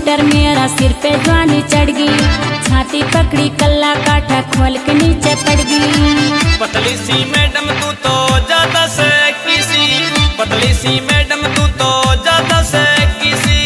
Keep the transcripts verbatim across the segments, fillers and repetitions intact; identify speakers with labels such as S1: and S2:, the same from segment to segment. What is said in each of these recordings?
S1: Metre मेरा सिर पे जवानी चढ़ गई, छाती पकड़ी कल्ला काठा खोल के नीचे पड़ गई।
S2: पतली सी मैडम तू तो ज्यादा से किसी, पतली सी मैडम तू तो ज्यादा से किसी।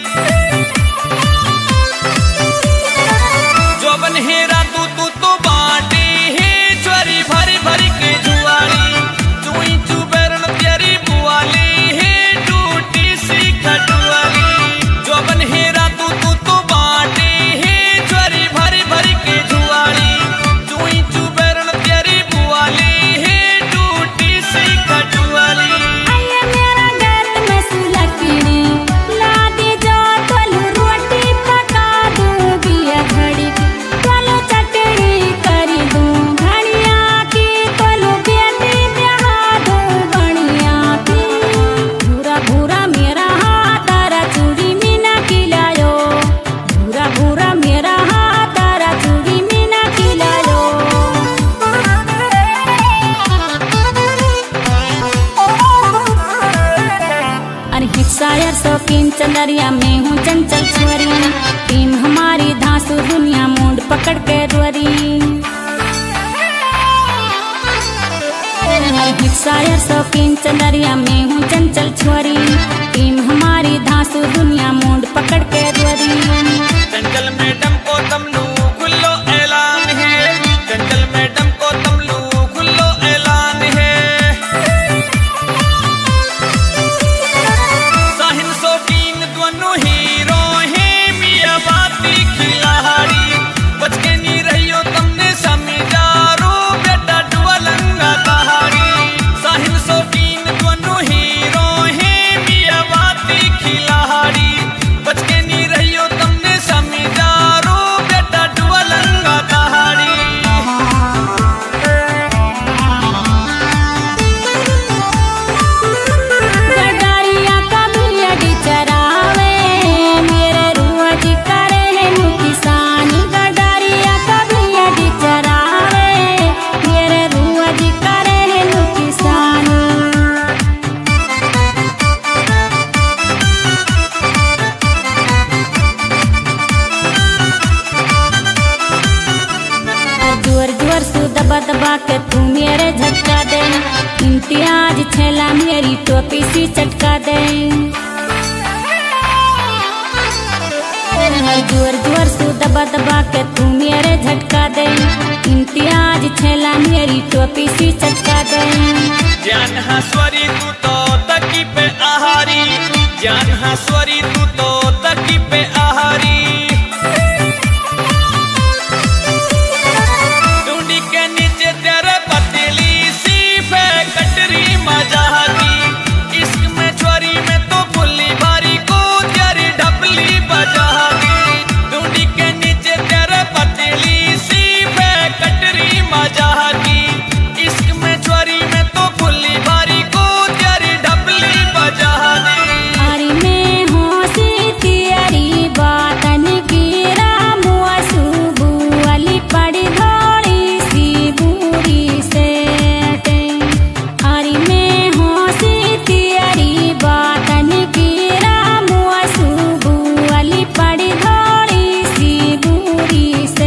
S2: जो बन हेरा तू तू तो बाटी ही चोरी भरी भरी के जुआरी, चुई चुबेरन तेरी बुआली ही टूटी सी खटुआली। जो बन हेरा तू तू तो बाटी ही चोरी भरी भरी के जुआरी, चुई चुबेरन तेरी बुआली ही टूटी सी खटुआली।
S1: आये मेरा गैत में सुलकड़ी ला दे जो तोलू रोटी पका दूंगी ये घड़ी, तोलू चटनी करी दूं घड़िया की, तोलू बेटी ब्याह दूं बढ़िया की। भूरा भूरा मेरा हाथ तारा चूड़ी मीना खिलायो, भूरा भूरा मेरा हाथ तारा चूड़ी मीना खिलायो। अरे हिक्सायर शौकीन चंदरिया में हूँ चंचल छोरी, टीम हमारी धांसू दुनिया मूड पकड़ के रोरी। हर हिक्सायर शौकीन चंदरिया में हूँ चंचल छोरी, टीम हमारी धांसू दुनिया मूड पकड़ के रोरी।
S2: चंचल मैडम को तमलू खुल्लो ऐलान है, चंचल मैडम को तमलू खुल्लो ऐलान है। साहिल शौकीन दोनों हीरो हैं मियां बाती खिलाड़ी, बच के नहीं रहियो तुमने समझारो बेटा डुअलंगा कहाड़ी। साहिल शौकीन दोनों हीरो हैं मियां बाती खिलाड़ी, बच के नहीं रहियो तुमने समझारो बेटा डुअलंगा कहाड़ी।
S1: गडारिया का बियडी चरावे मेरे रोज करे है नुकसानी, गडारिया का बियडी चरावे मेरे रोज करे है नुकसानी। जोर जोर से दबा दबा के तू मेरे झटका दे, इम्तियाज छेला मेरी टोपी सी चटका दे। जोर जोर से दबा दबा के तू मेरे झटका दे, इम्तियाज छेला मेरी टोपी सी चटका दे।
S2: ज्ञान हंसवरी तू तो तकी पे आहारी, ज्ञान हंसवरी तू तो तकी पे आहारी। डूंडी के नीचे तेरे पतली सी फैक्ट्री मजाकी, इश्क में चोरी में तो फुल्ली भारी को तेरी ढपली बजाकी। डूंडी के नीचे तेरे पतली सी फैक्ट्री मजाकी, इश्क में चोरी में तो फुल्ली भारी को तेरी ढपली बजाकी।
S1: हरी में होशी तेरी बातन की राम सुबू वाली पड़ी धोड़ी सी बूरी से। हरी में होशी तेरी बातन की राम सुबू वाली पड़ी धोड़ी सी बूरी से।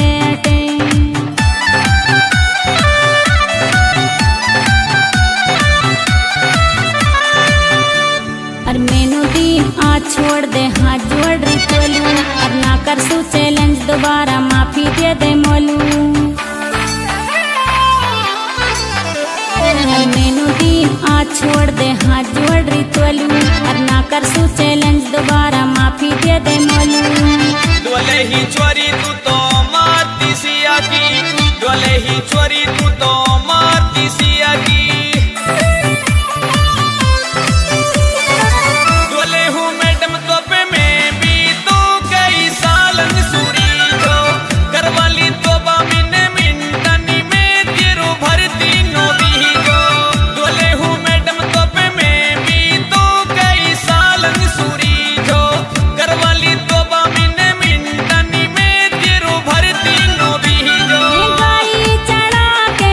S1: और मैनू दी आज छोड़ दे हाथ जोड़ रही तोलू, और ना कर सू चैलेंज दोबारा माफी दे दे मोलू। और मैनू दी आज छोड़ दे हाथ जोड़ रही तोलू, और ना कर सू चैलेंज दोबारा माफी दे दे मोलू।
S2: डोले ही चोरी तू तो मारती सिया की, डोले ही चोरी तू तो मारती सिया की। डोले हूँ मैडम तो पे में भी तो कई सालन सूरी जो, करवाली तो बामिन मिंटनी में तेरू भरती नो भी जो। डोले हूँ मैडम तो पे में भी तो कई सालन सूरी जो, करवाली तो बामिन मिंटनी में तेरू भरती नो भी जो।
S1: गाई चढ़ा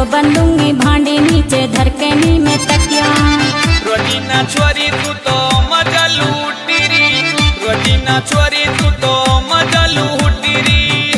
S1: बंदूंगी भांडी नीचे धरकनी में तकिया।
S2: रोजीना छोरी तू तो मजा लूटी री, रोजीना छोरी तू तो मजा लूटी री।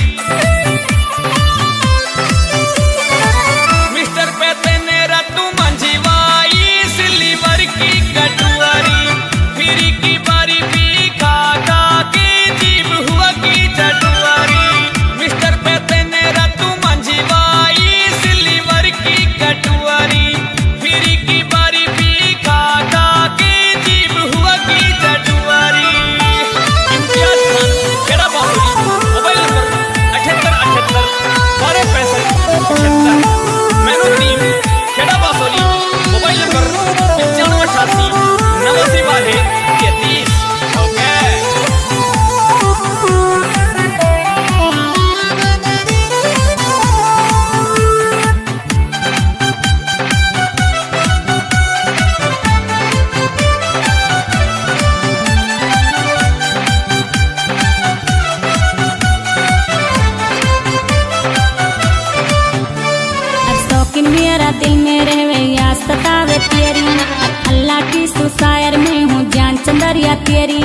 S2: मिस्टर पैते नेरा तू मंजीवाई सिल्वर की कटुआरी, फिरी की बारी भी खा खा के जीभ हुआ की चटुआरी। मिस्टर पैते नेरा तू मंजीवाई सिल्वर की कटुआरी, फिरी की बारी भी खा खा के जीभ हुआ की चटुआरी। इम्तियाज खान खेड़ा बाहुली, मोबाइल नंबर अठहत्तर अठहत्तर बारह पैंसठ अठहत्तर। मैनू टीम खेड़ा बाहुली, मोबाइल नंबर पचानवे अठासी नवासी बारह तैतीस। ओके
S1: शौकीन मेरा दिल में रहवे या सतावे तेरी, अल्लाह की सुसायर में हूँ जान चंदरिया तेरी।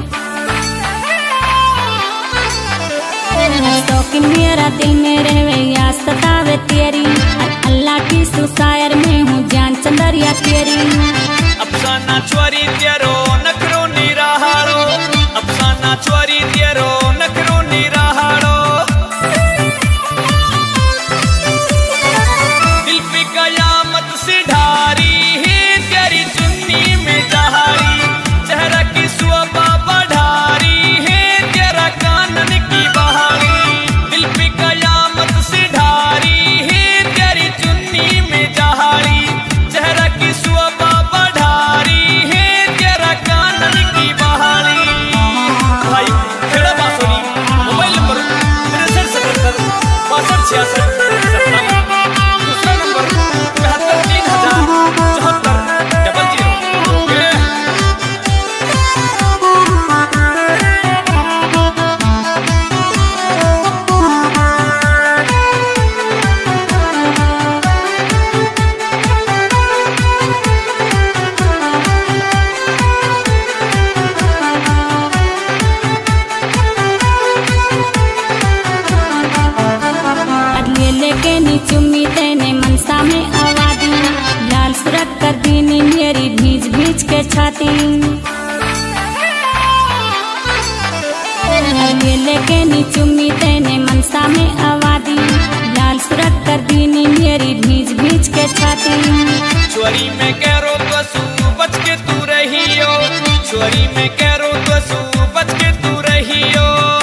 S1: शौकीन मेरा दिल में रहवे या सतावे तेरी, अल्लाह की सुसायर में हूँ जान चंदरिया तेरी।
S2: अफसाना छोरी तेरो नखरो निराहारो, अफसाना छोरी तेरो नखरो निराहारो। दिल पे कयामत से ढारी है तेरी चुन्नी में जहारी, चेहरा की शोभा बढ़ारी है तेरा कानन की बहारी। दिल पे कयामत से ढारी है तेरी चुन्नी में जहारी, चेहरा की शोभा बढ़ारी है तेरा कानन की बहारी। भाई खेड़ा बांसुरी, मोबाइल नंबर तिरसठ सतहत्तर बासठ छियासठ सत्तावन। दूसरा नंबर बहत्तर तीन हजार चौहत्तर डबल जीरो। ओके
S1: अगले लेके नी चुम्मी तेने मनसा में आवादी, लाल सुरख कर दीनी मेरी भीज भीज के छाती। अगले लेके नी चुम्मी तेने मनसा में आवादी, लाल सुरख कर दीनी मेरी भीज भीज के छाती।
S2: छोरी में करो तो सू बच के तू रहियो, छोरी में करो तो सू बच के तू रहियो।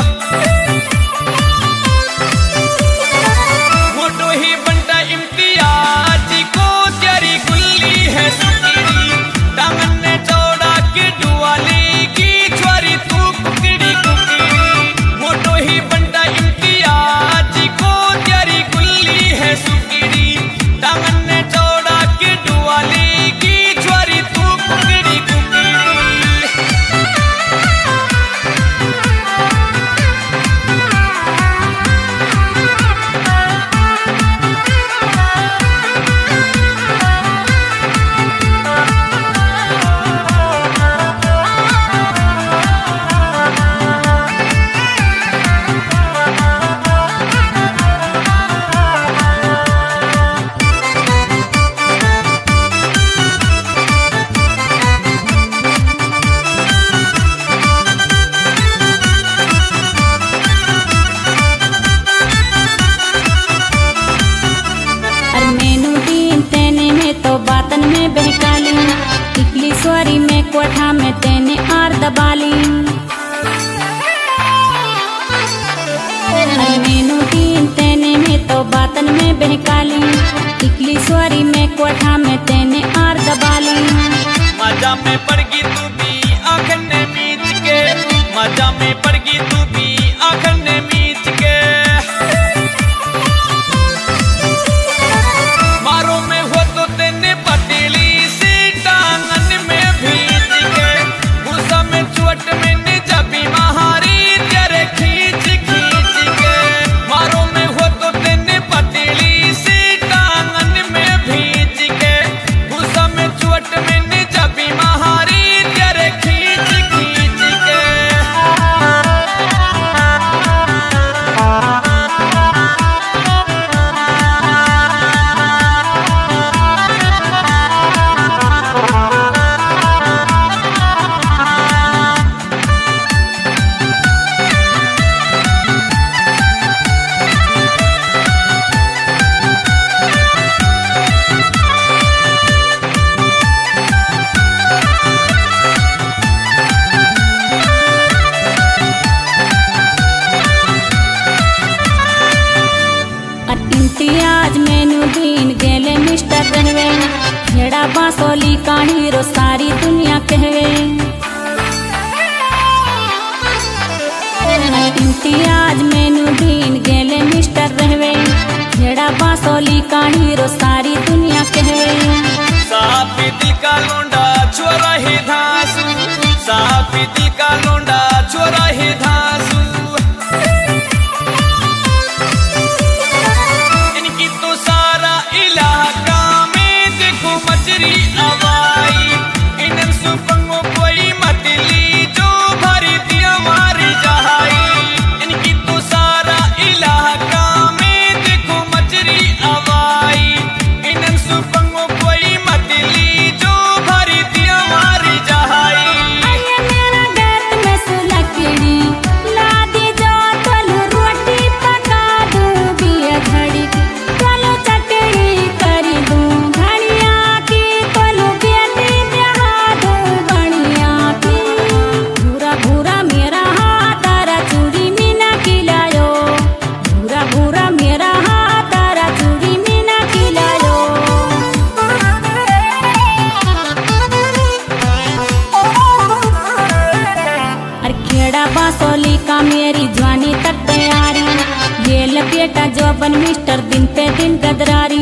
S2: मोटो ही बंटा इम्तियाज को तेरी गुल्ली है सुकीरी, टांगन ने चौड़ा के डुआली की छोरी तू कुकड़ी कुकड़ी। मोटो ही बंटा इम्तियाज को तेरी गुल्ली है सुकीरी, टांगन ने चौड़ा के डुआली की छोरी तू कुकड़ी कुकड़ी।
S1: और मैनू दीन तेने में तो बातन में बहकाली, टिकली स्वारी में कोठा में तेने आर दबाली। और मैनू दीन तेने में तो बातन में बहकाली, टिकली स्वारी में कोठा में तेने आर दबाली।
S2: मजा में पड़गी तू भी आँखन ने मीच के, मजा में पड़गी तू भी आँखन ने मीच के। मारो में हो तो तेने पतीली सी टांगन में भीज के, गुस्सा में चोट में निजा बीमारी तेरे खींच खींच के। मारो में हो तो तेने पतीली सी टांगन
S1: बासोली का हीरो सारी दुनिया कहवे। इम्तियाज मेनू दीन गेले मिस्टर रहवे। खेड़ा बासोली का हीरो सारी दुनिया कहवे।
S2: साफी दिल का लोंडा छोरा ही धांसू, साफी दिल का लोंडा छोरा ही धांसू। इनकी तो सारा इलाका में देखो मचरी आवाई। इन सुपंगों कोई मतली जो भरी दिया मारी जहाई। इनकी तो सारा इलाका में देखो मचरी आवाई। इन सुपंगों कोई मतली जो भरी दिया मारी जहाई।
S1: आये मेरा गैत में सुलकड़ी ला दे जो तोलू रोटी पका दूं बिया घड़ी। तोलू चटनी करी दूं घड़िया की। तोलू बेटी ब्याह दूं बढ़िया की। भूरा भूरा मेरा हाथ तारा चूड़ी मीना खिलायो। भूरा भूरा मेरा हाथ तारा चूड़ी मीना खिलायो। अरे खेड़ा बासोली का मेरी जवानी तक तैयारी। ये लपेटा जोबन मिस्टर दिन पे दिन गदरारी।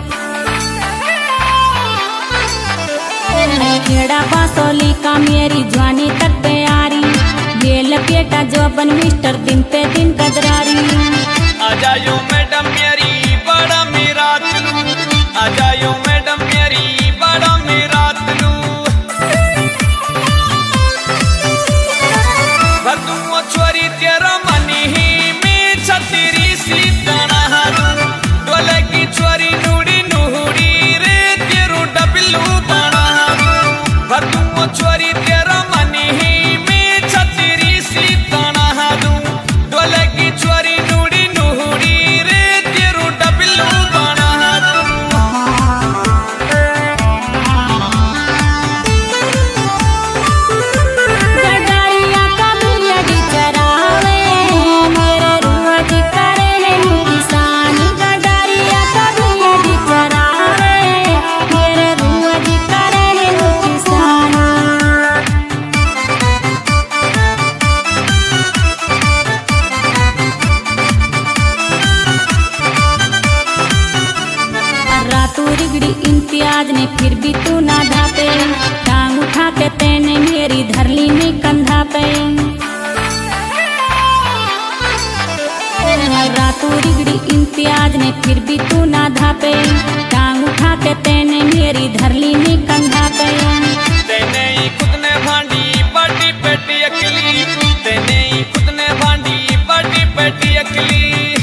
S1: खेड़ा बासोली का मेरी जवानी तक तैयारी। ये लपेटा जोबन मिस्टर दिन पे दिन गदरारी।
S2: आ जायो मैडम मेरी बड़ा मेरा तलू, आ जायो मैडम मेरी बड़ा मेरा तलू। भर दूँ छोरी तेरा मनी ही में छतरी सी तनहारू। डोले की छोरी नूड़ी नूड़ी रे तेरू डबलू बनारू। भर दूँ छोरी तेरा मनी ही में छतरी सी तनहारू। डोले की छोरी नूड़ी नूड़ी रे तेरू डबलू बनारू।
S1: गडारिया का बियडी चरावे मेरे रोज करे है किसान। गडारिया का बियडी चरावे मेरे रोज करे है किसान। रातू रिगड़ी इम्तियाज ने फिर भी तू ना धापे। टांग उठा के तेने मेरी धरली में कंधा पे। रातू रिगड़ी इम्तियाज ने फिर भी तू ना धापे। टांग उठा के तेने मेरी धरली में कंधा पे।
S2: तेने ही खुद ने भांडी पाटी पेटी अकली। तेने ही खुद ने भांडी पाटी पेटी अकली।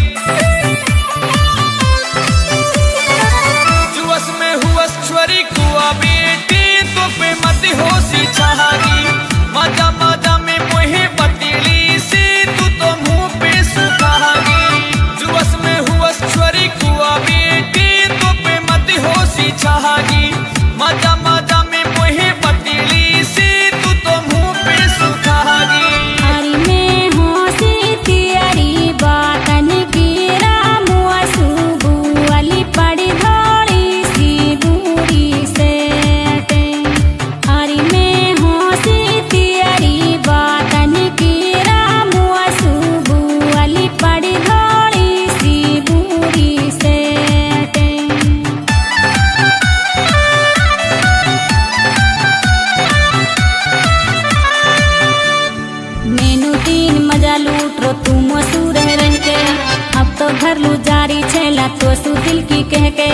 S2: जुवस में हुवस छोरी कुआ बेटी तो पे मत होशी छहागी। मजा मजा में मोहे बतीली सी तू तो मुंह पे सुखागी। जुवस में हुवस छोरी कुआ बेटी तो पे मत होशी छहागी। मजा मजा में मोहे बतीली सी तू तो मुंह पे सुखागी।
S1: हरी में होशी तियरी बातन की राम असुबु वाली पड़ी धोड़ी सी बूढ़ी से। हरी में होशी तियरी बातन की राम असुबु वाली पड़ी धोड़ी सी बूढ़ी से। मेनू तीन मजा लूट रो तू मसूर रह के। अब तो घर लू जारी छेला तो सू दिल की कह के।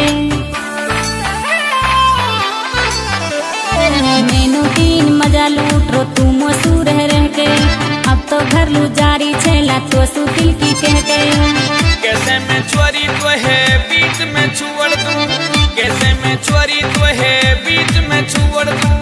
S1: मेनू तीन मजा लूट रो तू मसूर रह के। अब तो घर लू जारी छेला तो सू दिल की कह के।
S2: कैसे में छोरी तो है बीच में छुअड़ दूं। कैसे में छोरी तो है बीच में छुअड़ दूं।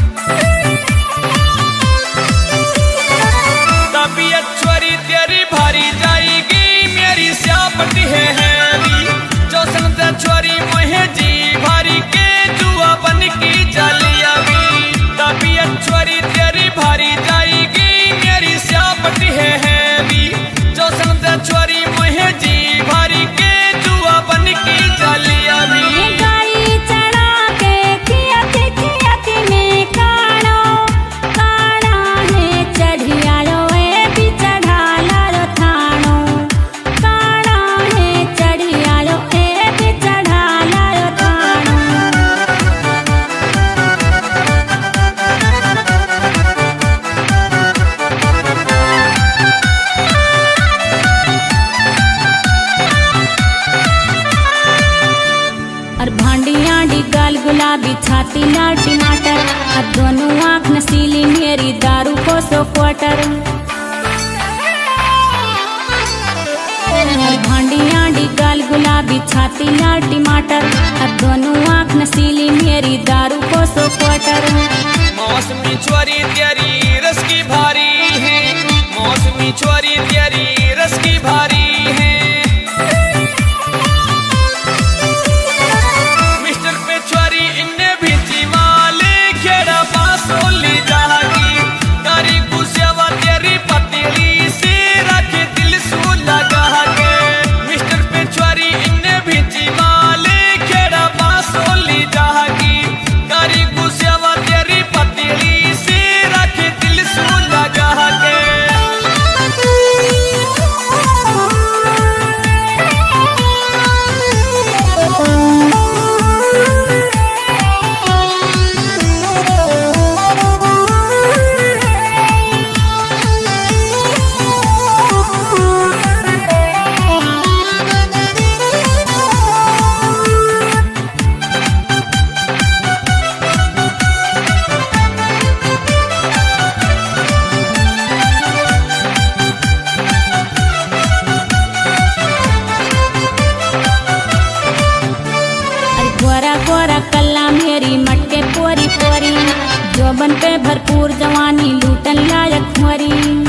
S2: तबीयत छोरी तेरी भारी जाएगी मेरी स्यापटी है हैवी। जो संता छोरी मोहे जी भारी के जुआ बन की जलियावी। तबीयत छोरी तेरी भारी जाएगी मेरी स्यापटी है हैवी। जो संता छोरी मोहे जी भारी के जुआ बन की जलियावी।
S1: गाड़ी चढ़ा के किया थे गुलाबी छाती लाल टमाटर, अब दोनों आँख नसीली मेरी दारू को सो क्वार्टर। भांडी आंडी गाल गुलाबी छाती लाल टमाटर, अब दोनों आँख नसीली मेरी दारू को सो क्वार्टर।
S2: मौसमी छोरी तेरी रस की भारी है, मौसमी छोरी तेरी रस की भारी है। मिस्टर पे छोरी इन्ने भी जीवाले खेड़ा बासोली जागी, तारी गुस्सेवा तेरी पतीली से रखे दिल सू लगा के। मिस्टर पे छोरी इन्ने भी जीवाले खेड़ा बासोली जागी, तारी गुस्सेवा तेरी पतीली से रखे दिल सू लगा के।
S1: गोरा कल्ला मेरी मटके पोरी पोरी, जोबन पे भरपूर जवानी लूटन लायक मोरी।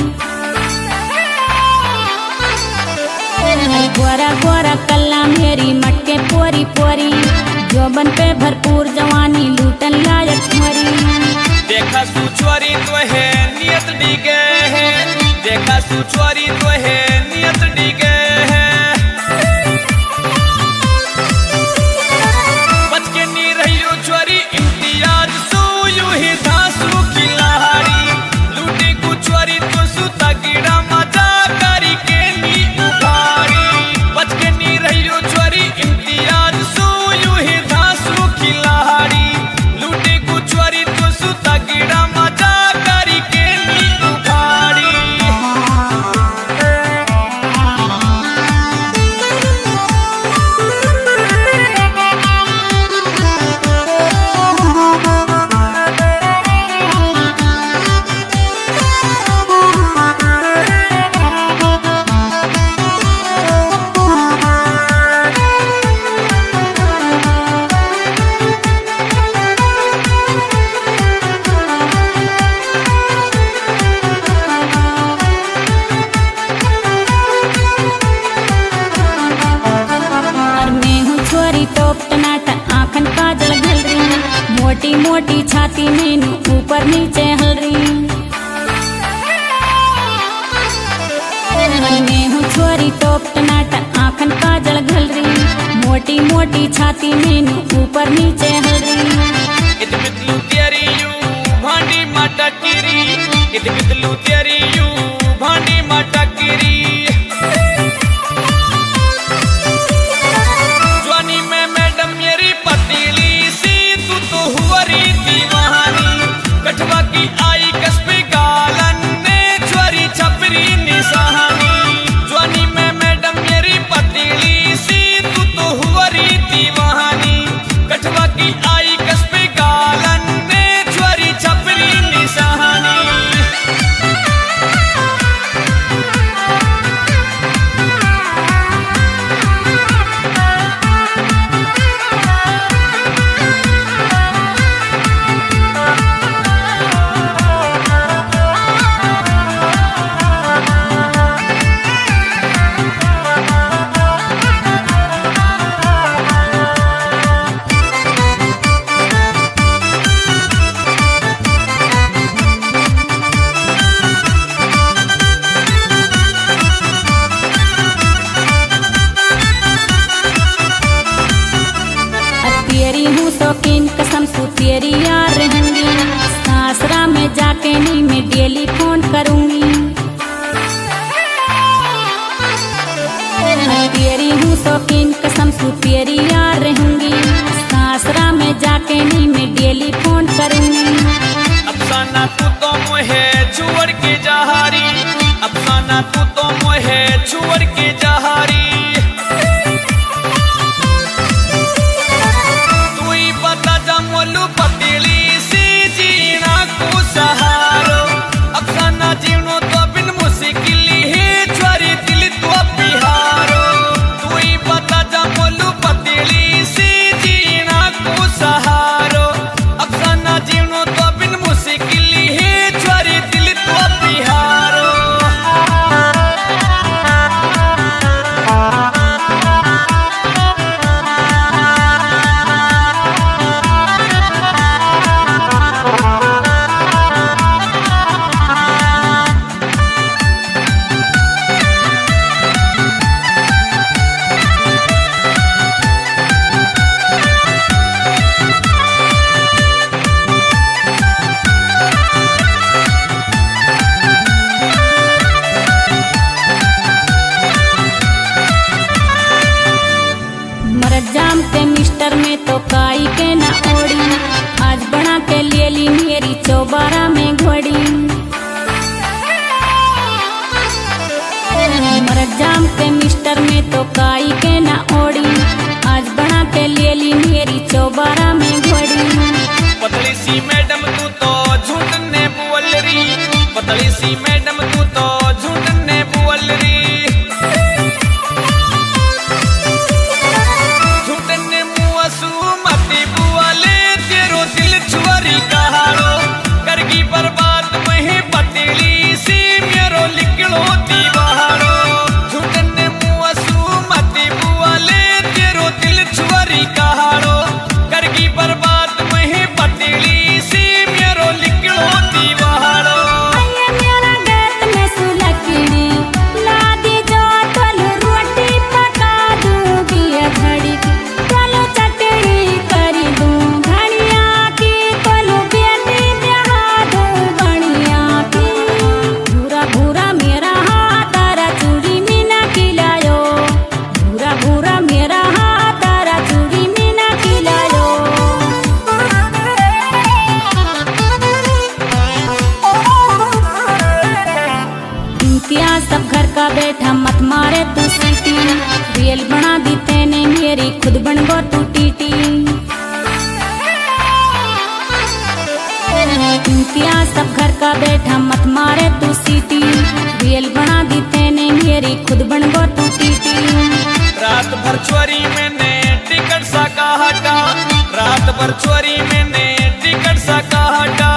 S1: गोरा गोरा कल्ला मेरी मटके पोरी पोरी, जोबन पे भरपूर जवानी लूटन लायक मोरी।
S2: देखा सुचोरी तो है नियत डिगे है, देखा सुचोरी तो है नियत डिगे है। चोरी इम्तियाज सो यू ही धांसू की लहाड़ी, लूटी कुचोरी तो सुता गिड़ा मजा करी के नी उभारी। बच के नी रहियो चोरी इम्तियाज सो यू ही धांसू की लहाड़ी, लूटी कुचोरी तो सुता गिड़ा मजा करी के नी उभारी।
S1: टोप टनाटन आँखन काजल घल रही, मोटी मोटी छाती मेनू ऊपर नीचे हल रही। मैं हूँ छोरी टोप टनाटन आँखन काजल घल रही, मोटी मोटी छाती मेनू ऊपर नीचे हल रही।
S2: इत बितलू तेरी यू भांडी मटकिरी, इत बितलू तेरी यू भांडी मटकिरी। कठवा की आई कस्बे गालन ने चोरी छपरी निशानी, जवानी में मैडम मेरी पतीली सी तू तो हुवरी दीवानी। कठवा की आई कस्बे गालन ने चोरी छपरी निशानी।
S1: शौकीन कसम सू तेरी यार रहूंगी, सासरा में जाके नी मैं डेली फोन करूंगी। तेरी हूँ शौकीन कसम सू तेरी यार रहूंगी, सासरा में जाके नी मैं डेली फोन करूंगी।
S2: अफसाना तू तो मोहे छुअर के जहारी, अफसाना तू तो मोहे छुअर के जहारी। तू ही बता जा
S1: एग्जाम के मिस्टर में तो काई के ना ओड़ी, आज बना के ले ली मेरी चौबारा में घोड़ी।
S2: पतली सी मैडम तू तो झूठने बोल रही, पतली सी मैडम तू तो झूठने बोल रही। झूठने मुआ सू मती बुआले तेरो दिल छुआरी कहारो, करगी बर्बाद वही पतली सी मेरो लिखलो दीवारो। झूठने मुआ सू मती बुआले तेरो दिल छुआरी कहारो, करगी बर्बाद वही पतली सी मेरो लिखलो दीवारो।
S1: आये मेरा गैत में सुलकड़ी, ला दी जो तोलू रोटी पका दूंगी ये घड़ी, तोलू चटनी करी दूं घड़िया की, तोलू बेटी ब्याह दूं बढ़िया की। भूरा भूरा मेरा हाथ तारा चूड़ी मीना खिलायो, भूरा भूरा मेरा हाथ तारा चूड़ी मीना खिलायो। इम्तियाज सब घर का बैठा मत मारे तू सीटी, रियल बना दी तेने मेरी खुद बन गो तू टीटी। इम्तियाज सब घर का बैठा मत मारे तू सीटी, रियल बना दी तेने मेरी खुद बन गो तू टीटी।
S2: रात भर चोरी मैंने टिकट सा का हटा, रात भर चोरी मैंने टिकट सा का हटा।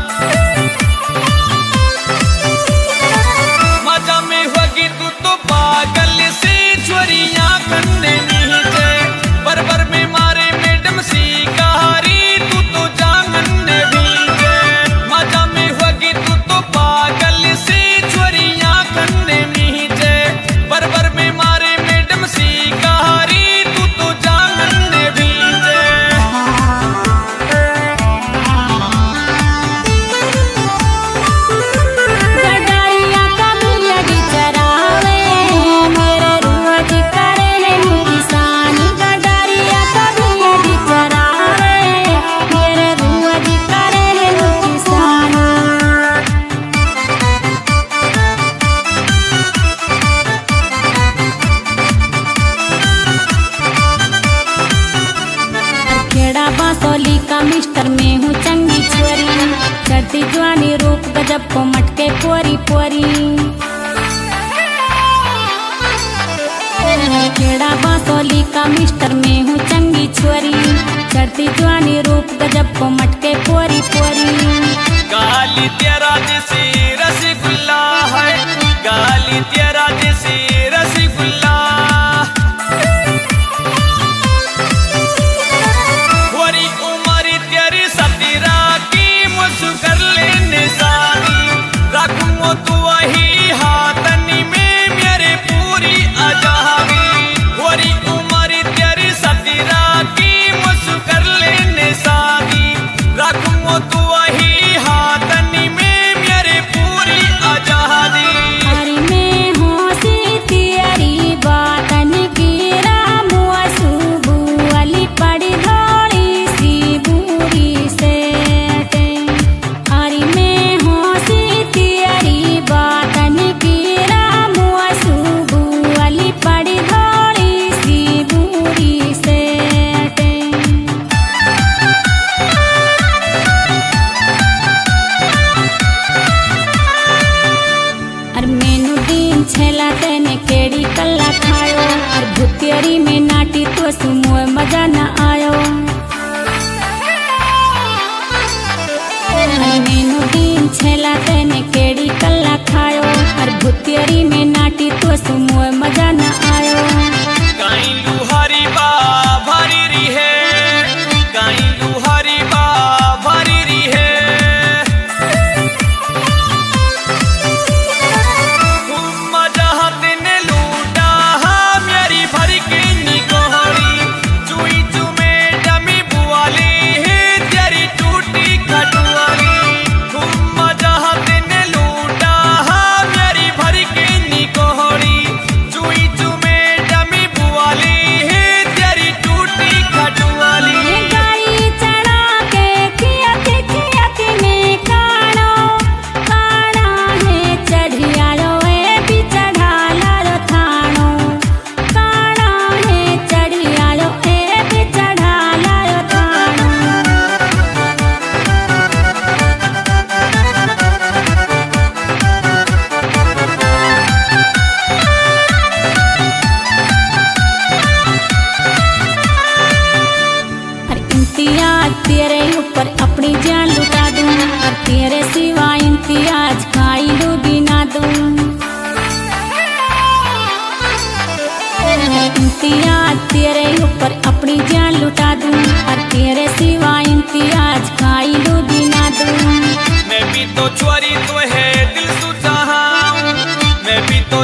S2: मजा में होगी तू तो पागल से चोरियां करने नीचे, बर बर में मारे मैडम सी कहारी तू तो जांगने भीगे। मजा में होगी तू तो पागल से चोरियां करने नीचे, बर बर में मारे मैडम सी कहारी तू तो जांगने भीगे।
S1: गडारिया कभी लगी चरावे, मेरे रोज करे है किसान। गडारिया कभी लगी चरावे, मेरे रोज करे है किसान। खेड़ा बांसोली का मिस्टर में हूँ चंगी छोरी, चढ़ती जवानी रूप गजब को मटके पोरी पोरी। खेड़ा बांसोली का मिस्टर में हूँ चंगी छोरी, चढ़ती जवानी रूप गजब को मटके पोरी पोरी।
S2: गाली तेरा जैसी रसगुल्ला है, गाली तेरा जैसी रसगुल्ला। थोड़ी उम्र तेरी सतीरा की मुझसे कर लेने शादी, रखूंगा तू वही हाथनी में मेरे पूरी आजादी। थोड़ी उम्र तेरी सतीरा की मुझसे कर लेने शादी, रखूंगा तू वही हाथनी में मेरे पूरी आजादी।
S1: हरी में होशी तेरी बातन की राम सुबू वाली पड़ी धोड़ी सी बूरी से। हरी में होशी तेरी बातन की राम सुबू वाली पड़ी धोड़ी सी बूरी से। और मेनू दिन छेला तेने केड़ी कल्ला खायो, और भुतियरी में नाटी तो सुमोए मजा न आयो। और मेनू दिन छेला तेने केड़ी कल्ला खायो, और भुतियरी में नाटी तो सुमोए मजा न आयो।
S2: काई लुहारी बा भारी री है, काई लुहारी बा भारी री है। तुम मजा हाथे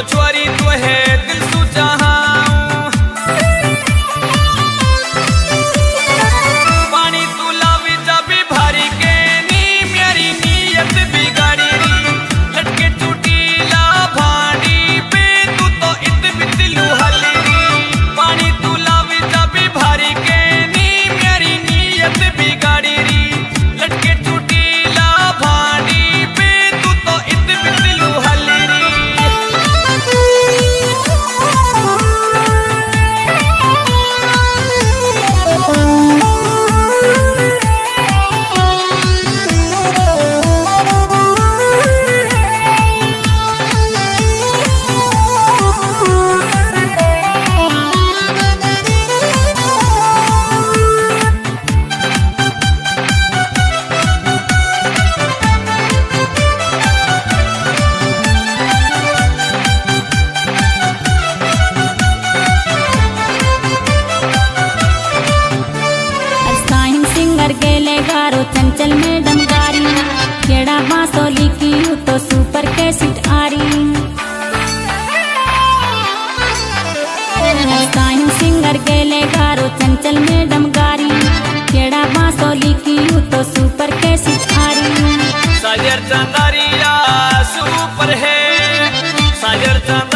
S2: छोरी तो है दिल सु चाहाऊं पानी तू लावी जाबी भारी के नी मेरी नीयत बिगाड़ी री लटके चुटीला भांडी पे तू तो इत बितलू हली री पानी तू लावी जाबी भारी के नी मेरी नीयत बिगाड़ी री लटके चुटीला भांडी पे तू तो इत बितलू हली री
S1: साहिन सिंगर गेले गारो चंचल मैडम गारी केड़ा बांसोली की यू तो सुपर कैसेट आरी साहिन सिंगर गेले गारो चंचल मैडम गारी केड़ा बांसोली की यू तो सुपर कैसेट आरी
S2: सागर चंदारिया सुपर है सागर चंद